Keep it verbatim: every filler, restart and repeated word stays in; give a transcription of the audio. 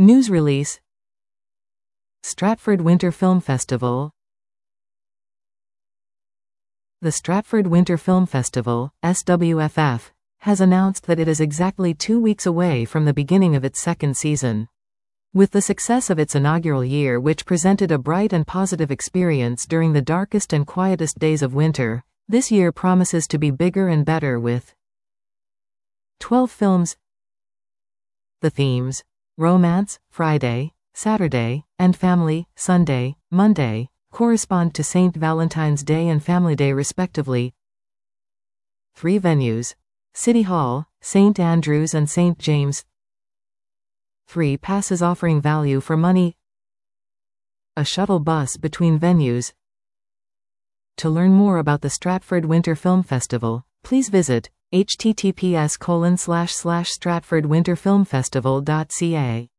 News release. Stratford Winter Film Festival. The Stratford Winter Film Festival, S W F F, has announced that it is exactly two weeks away from the beginning of its second season. With the success of its inaugural year, which presented a bright and positive experience during the darkest and quietest days of winter, this year promises to be bigger and better with twelve films. The themes: romance, Friday, Saturday, and family, Sunday, Monday, correspond to Saint Valentine's Day and Family Day respectively. Three venues: City Hall, Saint Andrews and Saint James. Three passes offering value for money. A shuttle bus between venues. To learn more about the Stratford Winter Film Festival, please visit h t t p s colon slash slash stratford winter film festival dot c a.